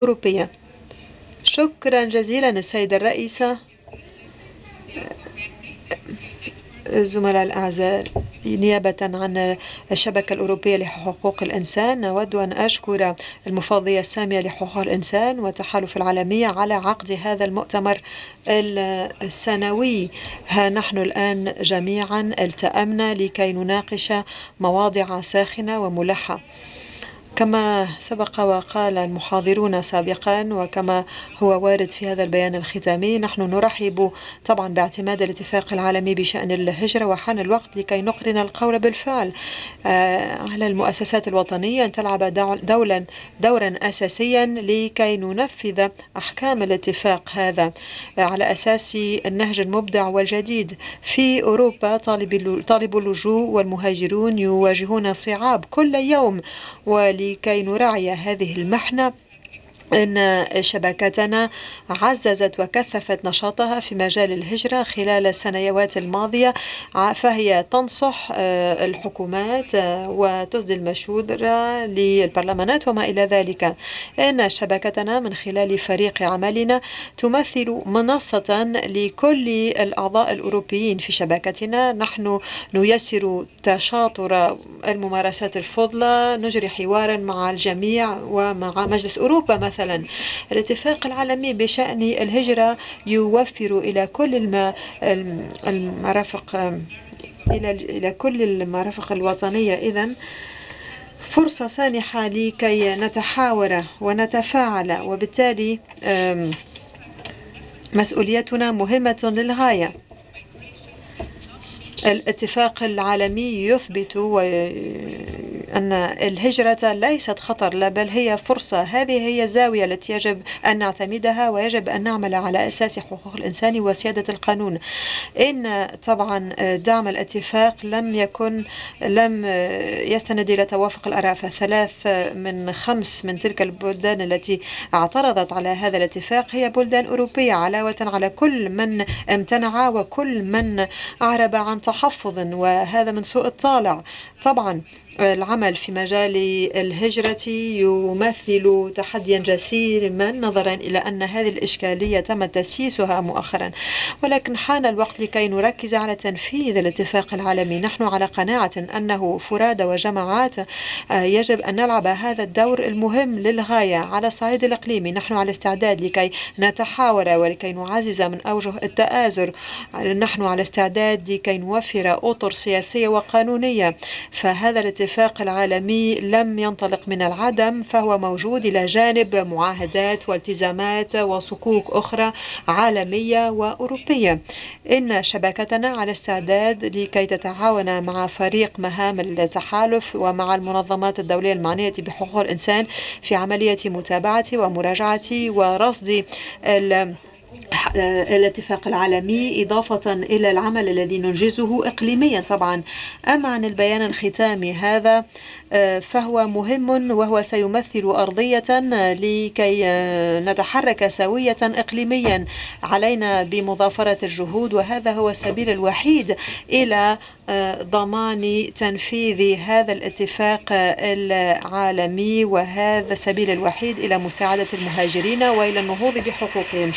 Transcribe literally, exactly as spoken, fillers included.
أوروبية. شكرا جزيلا السيدة الرئيسة. زملاء الأعزاء، نيابة عن الشبكة الأوروبية لحقوق الإنسان أود أن أشكر المفوضية السامية لحقوق الإنسان والتحالف العالمي على عقد هذا المؤتمر السنوي. ها نحن الآن جميعا التأمنا لكي نناقش مواضيع ساخنة وملحة كما سبق وقال المحاضرون سابقا، وكما هو وارد في هذا البيان الختامي. نحن نرحب طبعا باعتماد الاتفاق العالمي بشأن الهجرة، وحان الوقت لكي نقرن القول بالفعل على المؤسسات الوطنية أن تلعب دولا دورا أساسيا لكي ننفذ أحكام الاتفاق هذا على أساس النهج المبدع والجديد. في أوروبا طالب طالب اللجوء والمهاجرون يواجهون صعاب كل يوم، ولكي نراعي هذه المحنة أن شبكتنا عززت وكثفت نشاطها في مجال الهجرة خلال السنوات الماضية، فهي تنصح الحكومات وتسدي المشورة للبرلمانات وما إلى ذلك. إن شبكتنا من خلال فريق عملنا تمثل منصة لكل الأعضاء الأوروبيين في شبكتنا. نحن نيسر تشاطر الممارسات الفضلى، نجري حوارا مع الجميع ومع مجلس أوروبا مثلا. الاتفاق العالمي بشأن الهجرة يوفر إلى كل الم... المرافق إلى إلى كل المرافق الوطنية إذن فرصة سانحة لكي نتحاور ونتفاعل، وبالتالي مسؤوليتنا مهمة للغاية. الاتفاق العالمي يثبت أن الهجرة ليست خطر، لا بل هي فرصة. هذه هي الزاوية التي يجب أن نعتمدها، ويجب أن نعمل على أساس حقوق الإنسان وسيادة القانون. إن طبعا دعم الاتفاق لم يكن لم يستند إلى توافق الآراء، فثلاث من خمس من تلك البلدان التي اعترضت على هذا الاتفاق هي بلدان أوروبية، علاوة على كل من امتنع وكل من أعرب عن تحفظ، وهذا من سوء الطالع. طبعا العمل في مجال الهجرة يمثل تحديا جسيما نظرا إلى أن هذه الإشكالية تم تسييسها مؤخرا، ولكن حان الوقت لكي نركز على تنفيذ الاتفاق العالمي. نحن على قناعة أنه فرادى وجماعات يجب أن نلعب هذا الدور المهم للغاية على الصعيد الإقليمي. نحن على استعداد لكي نتحاور ولكي نعزز من أوجه التآزر. نحن على استعداد لكي نوفر أطر سياسية وقانونية. فهذا الاتفاق العالمي لم ينطلق من العدم، فهو موجود إلى جانب معاهدات والتزامات وصكوك أخرى عالمية وأوروبية. إن شبكتنا على استعداد لكي تتعاون مع فريق مهام التحالف ومع المنظمات الدولية المعنية بحقوق الإنسان في عملية متابعة ومراجعة ورصد الاتفاق العالمي، إضافة إلى العمل الذي ننجزه إقليميا طبعا. أما عن البيان الختامي هذا فهو مهم، وهو سيمثل أرضية لكي نتحرك سوية إقليميا. علينا بمضافرة الجهود، وهذا هو السبيل الوحيد إلى ضمان تنفيذ هذا الاتفاق العالمي، وهذا السبيل الوحيد إلى مساعدة المهاجرين وإلى النهوض بحقوقهم.